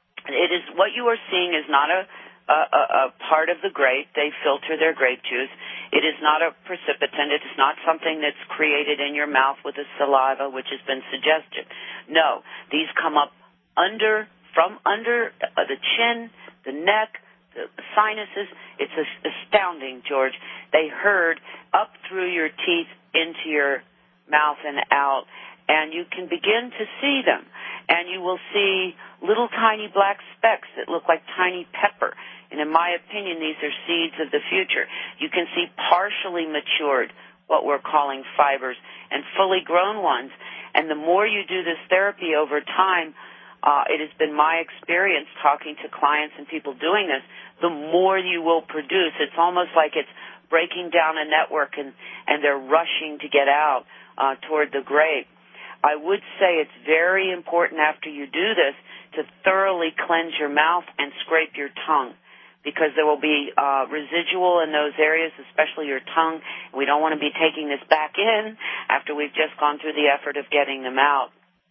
it is what you are seeing is not a, a, a part of the grape. They filter their grape juice. It is not a precipitant. It is not something that's created in your mouth with the saliva, which has been suggested. No, these come up under, from under the chin, the neck, the sinuses. It's astounding, George. They herd up through your teeth into your mouth and out, and you can begin to see them. And you will see little tiny black specks that look like tiny pepper. And in my opinion, these are seeds of the future. You can see partially matured, what we're calling fibers, and fully grown ones. And the more you do this therapy over time, uh, it has been my experience talking to clients and people doing this, the more you will produce. It's almost like it's breaking down a network, and, and they're rushing to get out uh, toward the grape. I would say it's very important after you do this to thoroughly cleanse your mouth and scrape your tongue, because there will be uh, residual in those areas, especially your tongue. We don't want to be taking this back in after we've just gone through the effort of getting them out.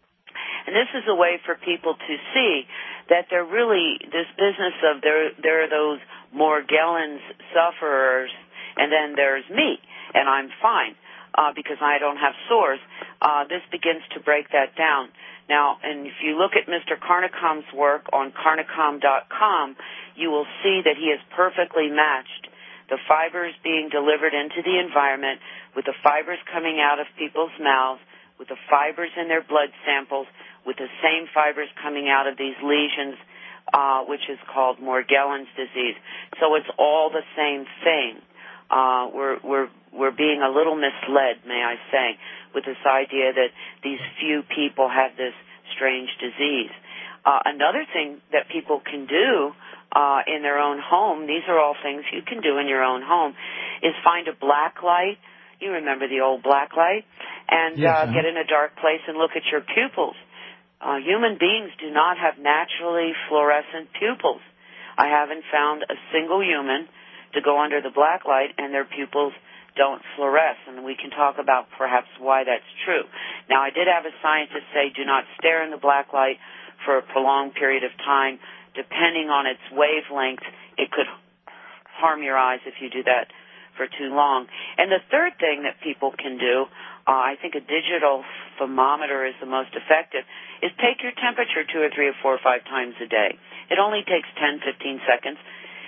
And this is a way for people to see that they're really, this business of there, there are those Morgellons sufferers, and then there's me, and I'm fine uh, because I don't have sores. Uh, this begins to break that down. Now, and if you look at Mister Carnicom's work on carnicom dot com, you will see that he has perfectly matched the fibers being delivered into the environment with the fibers coming out of people's mouths, with the fibers in their blood samples, with the same fibers coming out of these lesions, uh, which is called Morgellons disease. So it's all the same thing. Uh, we're, we're, we're being a little misled, may I say, with this idea that these few people have this strange disease. Uh, another thing that people can do uh, in their own home, these are all things you can do in your own home, is find a black light. You remember the old black light? And yes, uh, uh-huh. get in a dark place and look at your pupils. Uh, human beings do not have naturally fluorescent pupils. I haven't found a single human to go under the black light and their pupils don't fluoresce, and we can talk about perhaps why that's true. Now, I did have a scientist say do not stare in the black light for a prolonged period of time. Depending on its wavelength, it could harm your eyes if you do that for too long. And the third thing that people can do, uh, I think a digital thermometer is the most effective, is take your temperature two or three or four or five times a day. It only takes ten, fifteen seconds.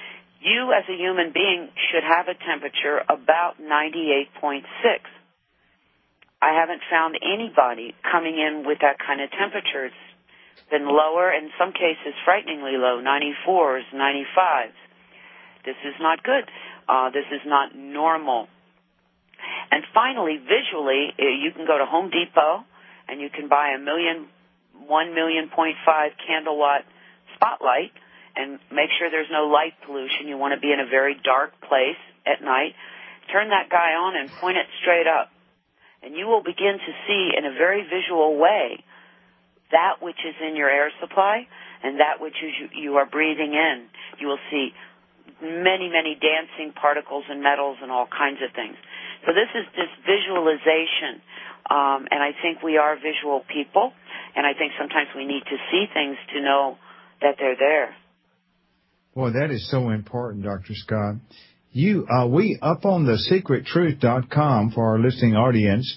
You, as a human being, should have a temperature about ninety-eight point six. I haven't found anybody coming in with that kind of temperature. It's been lower, in some cases frighteningly low, ninety-fours, ninety-fives. This is not good. Uh, this is not normal. And finally, visually, you can go to Home Depot and you can buy a million, one million point five candle watt spotlight, and make sure there's no light pollution. You want to be in a very dark place at night. Turn that guy on and point it straight up. And you will begin to see in a very visual way that which is in your air supply and that which you, you are breathing in. You will see many, many dancing particles and metals and all kinds of things. So this is this visualization. Um, and I think we are visual people. And I think sometimes we need to see things to know that they're there. Boy, that is so important, Doctor Scott. You, uh, we up on the secret truth dot com for our listening audience.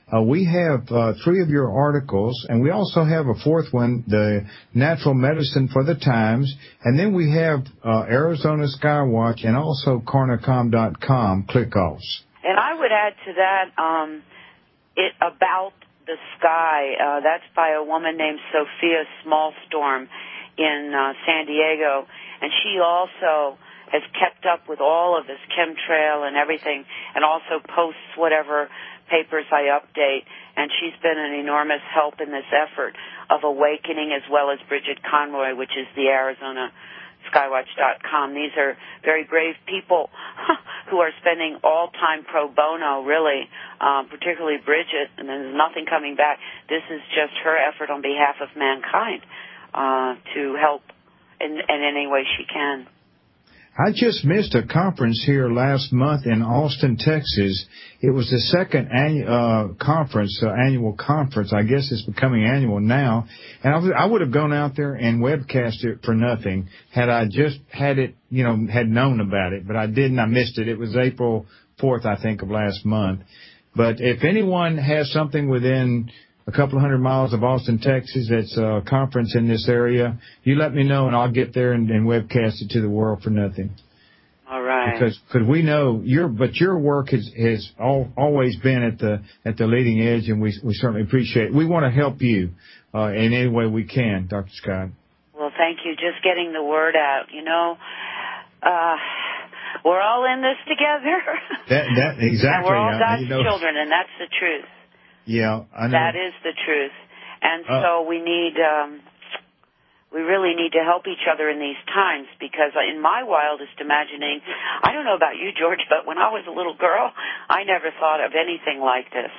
Uh, we have uh, three of your articles, and we also have a fourth one, the Natural Medicine for the Times, and then we have uh, Arizona Skywatch and also Carnicom dot com click-offs. And I would add to that um, it about the sky. Uh, that's by a woman named Sophia Smallstorm in uh, San Diego, and she also has kept up with all of this chemtrail and everything, and also posts whatever papers I update, and she's been an enormous help in this effort of awakening, as well as Bridget Conroy, which is the Arizona Skywatch dot com. These are very brave people who are spending all time pro bono, really, um, particularly Bridget, and there's nothing coming back. This is just her effort on behalf of mankind uh, to help in, in any way she can. I just missed a conference here last month in Austin, Texas. It was the second annual uh, conference, uh, annual conference. I guess it's becoming annual now. And I, was, I would have gone out there and webcast it for nothing had I just had it, you know, had known about it. But I didn't. I missed it. It was April fourth, I think, of last month. But if anyone has something within a couple of hundred miles of Austin, Texas, that's a conference in this area, you let me know, and I'll get there and, and webcast it to the world for nothing. All right. Because cause we know your, but your work has has all, always been at the at the leading edge, and we we certainly appreciate it. We want to help you uh, in any way we can, Doctor Scott. Well, thank you. Just getting the word out. You know, uh, we're all in this together. That that exactly. And we're all God's you know, children, and that's the truth. Yeah, I know. That is the truth. And uh, so we need, um, we really need to help each other in these times, because in my wildest imagining, I don't know about you, George, but when I was a little girl, I never thought of anything like this.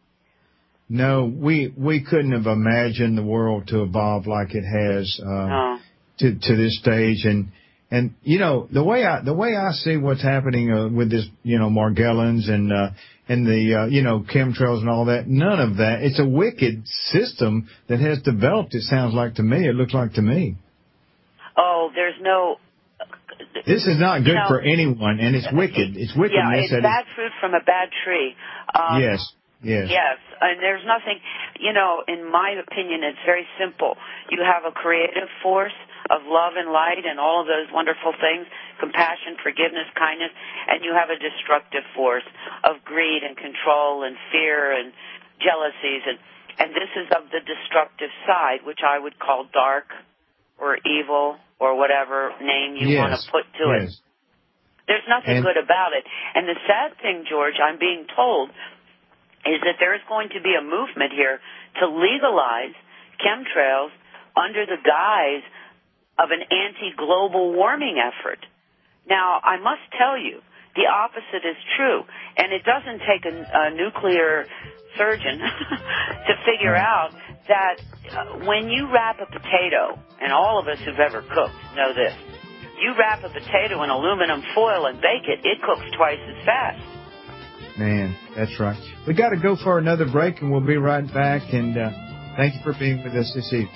No, we we couldn't have imagined the world to evolve like it has uh, no. to to this stage. And and you know the way I the way I see what's happening uh, with this, you know, Morgellons and uh, and the uh, you know chemtrails and all that. None of that. It's a wicked system that has developed. It sounds like to me. It looks like to me. Oh, there's no. This is not good you know, for anyone, and it's wicked. It's wickedness. Yeah, it's bad fruit from a bad tree. Um, yes. Yes. Yes, and there's nothing, you know, in my opinion, it's very simple. You have a creative force of love and light and all of those wonderful things, compassion, forgiveness, kindness, and you have a destructive force of greed and control and fear and jealousies, and, and this is of the destructive side, which I would call dark or evil or whatever name you yes. want to put to yes. it. There's nothing and, good about it. And the sad thing, George, I'm being told, is that there is going to be a movement here to legalize chemtrails under the guise of an anti-global warming effort. Now, I must tell you, the opposite is true, and it doesn't take a, a nuclear surgeon to figure out that uh, when you wrap a potato, and all of us who've ever cooked know this, you wrap a potato in aluminum foil and bake it, it cooks twice as fast. Man, that's right. We got to go for another break, and we'll be right back. And uh, thank you for being with us this evening.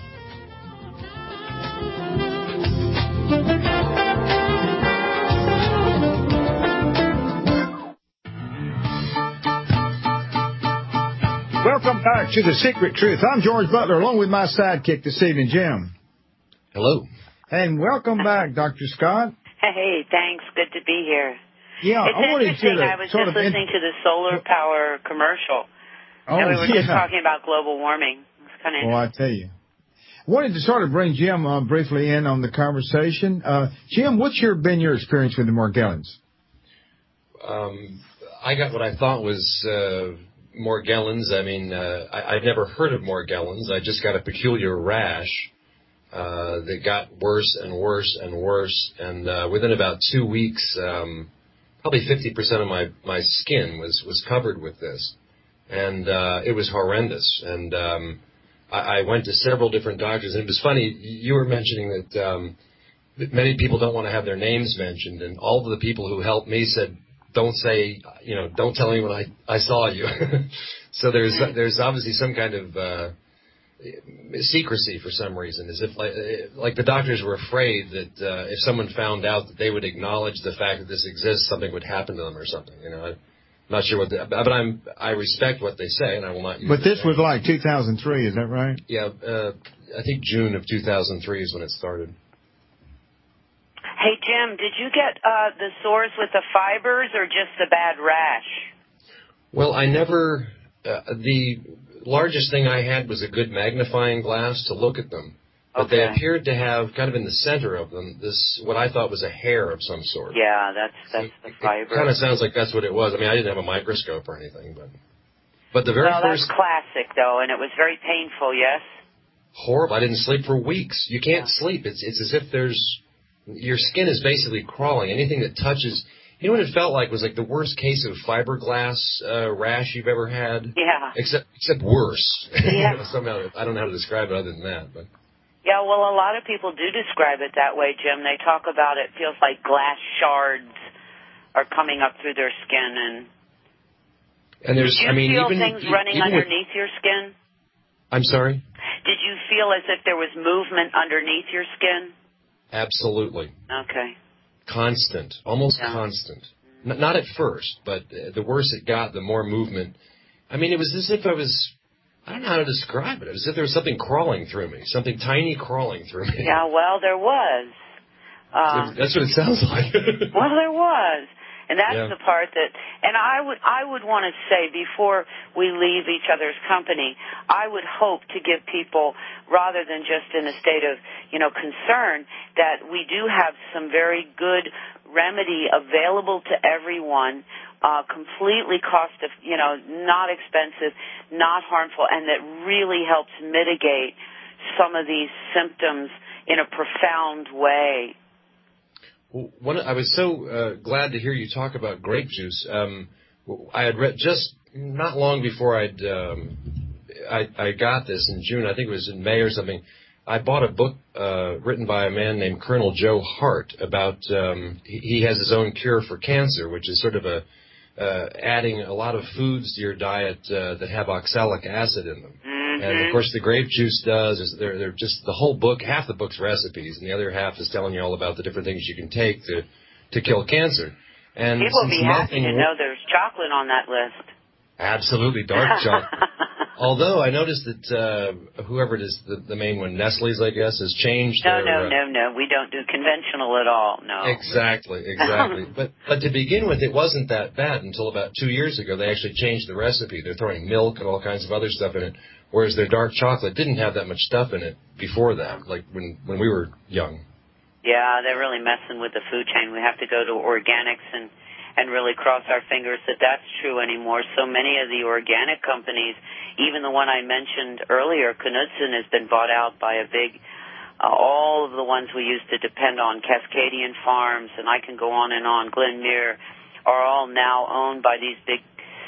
Welcome back to The Secret Truth. I'm George Butler, along with my sidekick this evening, Jim. Hello. And welcome back, Doctor Scott. Hey, thanks. Good to be here. Yeah, it's I wanted interesting. to I was sort just of listening in... to the solar power commercial, oh, and we were yeah. just talking about global warming. It's kind of well, I tell you. I wanted to sort of bring Jim uh, briefly in on the conversation. Uh, Jim, what's your been your experience with the Morgellons? Um, I got what I thought was uh, Morgellons. I mean, uh, I, I'd never heard of Morgellons. I just got a peculiar rash uh, that got worse and worse and worse. And uh, within about two weeks, um, probably fifty percent of my, my skin was, was covered with this. And uh, it was horrendous. And um, I, I went to several different doctors. And it was funny, you were mentioning that, um, that many people don't want to have their names mentioned. And all of the people who helped me said, don't say, you know, don't tell anyone I, I saw you. So there's there's obviously some kind of uh, secrecy for some reason, as if like, like the doctors were afraid that uh, if someone found out that they would acknowledge the fact that this exists, something would happen to them or something. You know, not sure what, the, but I'm I respect what they say, and I will not use. But this name. was like two thousand three, is that right? Yeah, uh, I think June of two thousand three is when it started. Hey, Jim, did you get uh, the sores with the fibers or just the bad rash? Well, I never. Uh, the largest thing I had was a good magnifying glass to look at them. But Okay. they appeared to have, kind of in the center of them, this, what I thought was a hair of some sort. Yeah, that's that's So the fiber. It kind of sounds like that's what it was. I mean, I didn't have a microscope or anything, but but the very well, first... that's classic, though, and it was very painful, yes? Horrible. I didn't sleep for weeks. You can't yeah. sleep. It's it's as if there's... Your skin is basically crawling. Anything that touches... You know what it felt like was like the worst case of fiberglass uh, rash you've ever had? Yeah. Except except worse. Yeah. you know, somehow, I don't know how to describe it other than that, but... Yeah, well, a lot of people do describe it that way, Jim. They talk about it feels like glass shards are coming up through their skin. And, and there's, did you I mean, feel even, things running even underneath with, your skin? I'm sorry? Did you feel as if there was movement underneath your skin? Absolutely. Okay. Constant, almost yeah. constant. N- not at first, but the worse it got, the more movement. I mean, it was as if I was... I don't know how to describe it. It was as if there was something crawling through me, something tiny crawling through me. Yeah, well, there was. Uh, that's what it sounds like. Well, there was. And that's yeah. the part that, and I would, I would want to say before we leave each other's company, I would hope to give people, rather than just in a state of, you know, concern, that we do have some very good remedy available to everyone, uh, completely cost of, you know, not expensive, not harmful, and that really helps mitigate some of these symptoms in a profound way. Well, one, I was so uh, glad to hear you talk about grape juice. Um, I had read just not long before I'd um, I, I got this in June. I think it was in May or something. I bought a book uh, written by a man named Colonel Joe Hart about um, he, he has his own cure for cancer, which is sort of a uh, adding a lot of foods to your diet uh, that have oxalic acid in them. Mm-hmm. And of course, the grape juice does is they're they're just the whole book. Half the book's recipes, and the other half is telling you all about the different things you can take to to kill cancer. And people will be happy to wo- know there's chocolate on that list. Absolutely, dark chocolate. Although I noticed that uh, whoever it is, the, the main one, Nestle's, I guess, has changed. No, their, no, uh, no, no. We don't do conventional at all. No. Exactly, exactly. but but to begin with, it wasn't that bad until about two years ago. They actually changed the recipe. They're throwing milk and all kinds of other stuff in it, whereas their dark chocolate didn't have that much stuff in it before that, like when when we were young. Yeah, they're really messing with the food chain. We have to go to organics and and really cross our fingers that that's true anymore. So many of the organic companies, even the one I mentioned earlier, Knudsen, has been bought out by a big, uh, all of the ones we used to depend on, Cascadian Farms, and I can go on and on, Glenmuir, are all now owned by these big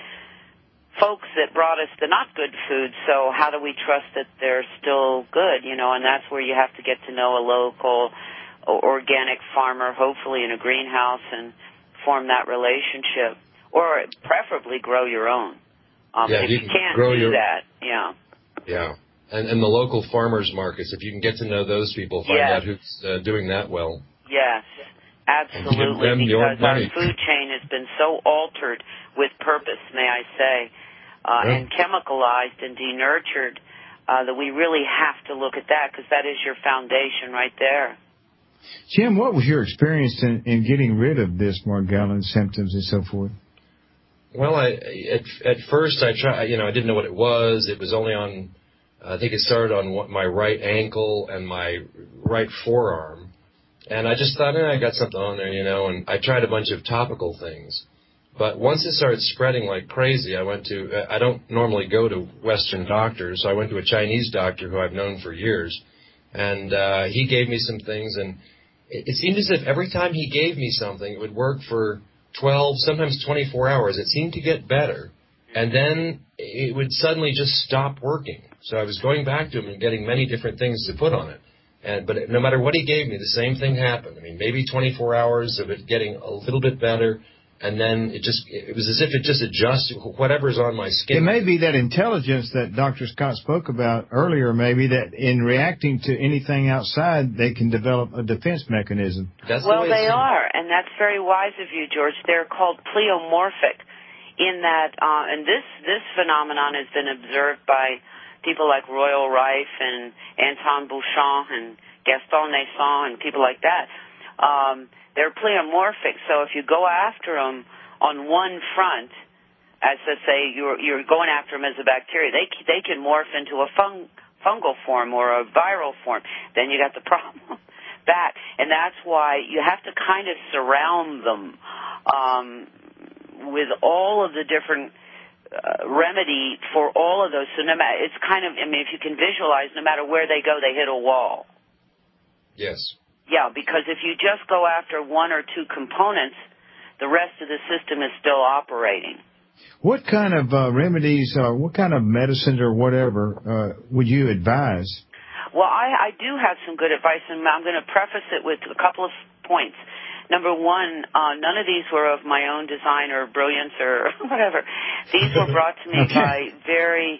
folks that brought us the not good food. So how do we trust that they're still good, you know? And that's where you have to get to know a local organic farmer, hopefully in a greenhouse, and form that relationship, or preferably grow your own. Um, yeah, if you you can't grow do your, that, yeah. Yeah, and and the local farmers markets, if you can get to know those people, find yes. out who's uh, doing that well. Yes, absolutely, them your because our money. food chain has been so altered with purpose, may I say, uh, yeah. and chemicalized and denurtured, uh, that we really have to look at that, because that is your foundation right there. Jim, what was your experience in, in getting rid of this Morgellons symptoms and so forth? Well, I at at first I tried. You know, I didn't know what it was. It was only on. I think it started on my right ankle and my right forearm, and I just thought, eh, I got something on there, you know. And I tried a bunch of topical things, but once it started spreading like crazy, I went to. I don't normally go to Western doctors, so I went to a Chinese doctor who I've known for years, and uh, he gave me some things and. It seemed as if every time he gave me something, it would work for twelve, sometimes twenty-four hours. It seemed to get better, and then it would suddenly just stop working. So I was going back to him and getting many different things to put on it. And but no matter what he gave me, the same thing happened. I mean, maybe twenty-four hours of it getting a little bit better, and then it just it was as if it just adjusted whatever's on my skin. It may be that intelligence that Doctor Scott spoke about earlier, maybe that in reacting to anything outside, they can develop a defense mechanism. That's well, the way they are, and that's very wise of you, George. They're called pleomorphic. in that, uh, and this, this phenomenon has been observed by people like Royal Rife and Anton Bouchon and Gaston Naison and people like that. Um, they're pleomorphic, so if you go after them on one front, as to say you're, you're going after them as a bacteria, they, they can morph into a fung, fungal form or a viral form. Then you got the problem back. And that's why you have to kind of surround them um, with all of the different uh, remedy for all of those. So no matter, it's kind of, I mean, if you can visualize, no matter where they go, they hit a wall. Yes. Yeah, because if you just go after one or two components, the rest of the system is still operating. What kind of uh, remedies, uh, what kind of medicines or whatever uh, would you advise? Well, I, I do have some good advice, and I'm going to preface it with a couple of points. Number one, uh, none of these were of my own design or brilliance or whatever. These were brought to me okay. by very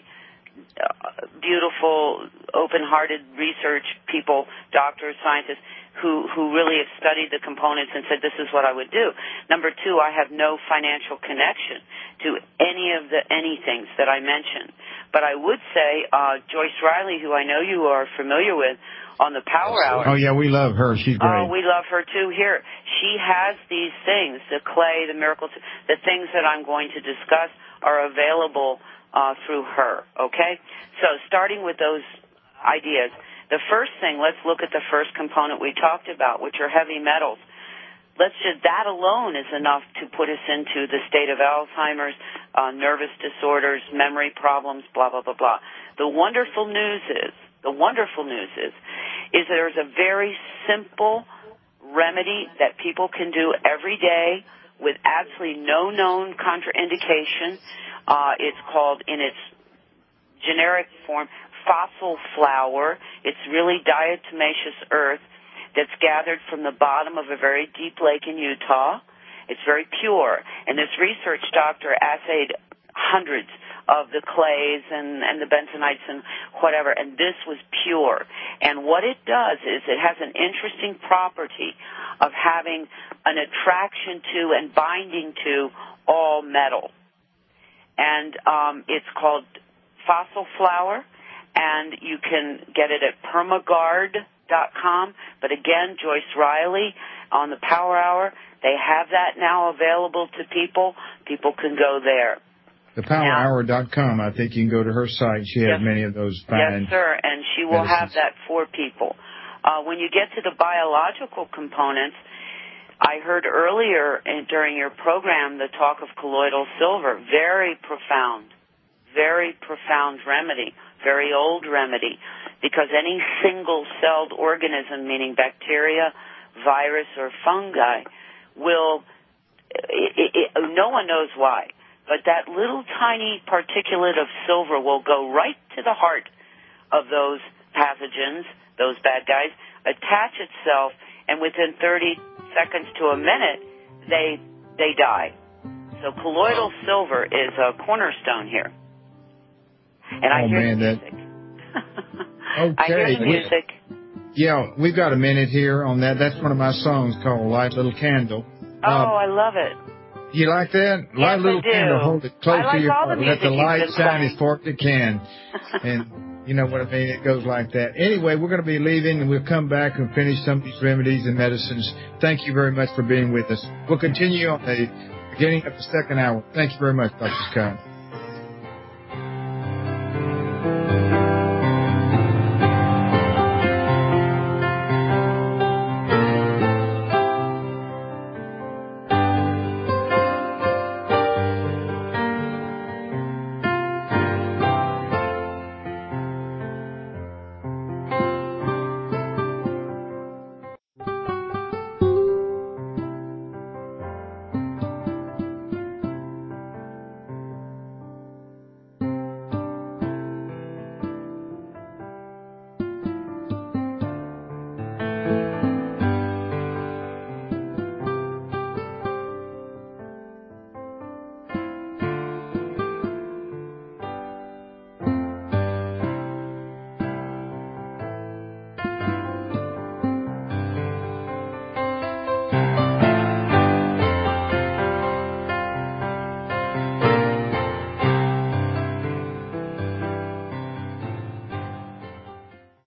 uh, beautiful, open-hearted research people, doctors, scientists, who, who really have studied the components and said, this is what I would do. Number two, I have no financial connection to any of the anythings that I mentioned. But I would say uh, Joyce Riley, who I know you are familiar with, on the Power Hour. Oh, yeah, we love her. She's great. Oh, we love her, too. Here, she has these things, the clay, the miracles, the things that I'm going to discuss are available uh, through her, okay? So starting with those ideas, the first thing, let's look at the first component we talked about, which are heavy metals. Let's just, that alone is enough to put us into the state of Alzheimer's, uh, nervous disorders, memory problems, blah, blah, blah, blah. The wonderful news is, the wonderful news is, is there's a very simple remedy that people can do every day with absolutely no known contraindication. Uh, it's called, in its generic form, fossil flower. It's really diatomaceous earth that's gathered from the bottom of a very deep lake in Utah. It's very pure. And this research doctor assayed hundreds of the clays and, and the benzonites and whatever, and this was pure. And what it does is it has an interesting property of having an attraction to and binding to all metal. And um, it's called fossil flower, and you can get it at permagard dot com. But again, Joyce Riley on the Power Hour, they have that now available to people. People can go there. the power hour dot com, I think you can go to her site. She has yes, many of those fine Yes, sir, and she will medicines. have that for people. Uh, when you get to the biological components, I heard earlier in, during your program the talk of colloidal silver. Very profound, very profound remedy, very old remedy, because any single-celled organism, meaning bacteria, virus, or fungi, will, it, it, it, no one knows why, but that little tiny particulate of silver will go right to the heart of those pathogens, those bad guys, attach itself, and within thirty seconds to a minute, they they die. So colloidal silver is a cornerstone here. And I oh, hear man, the music. That... okay. I hear the we, music. yeah, we've got a minute here on that. That's one of my songs called Light Little Candle. Oh, uh, I love it. You like that? Yes, Light Little I do. Candle, hold it close I like to your all the heart. Let the music light you've been shine playing. as far as it can. And you know what I mean? It goes like that. Anyway, we're going to be leaving, and we'll come back and finish some of these remedies and medicines. Thank you very much for being with us. We'll continue on the beginning of the second hour. Thank you very much, Doctor Scott.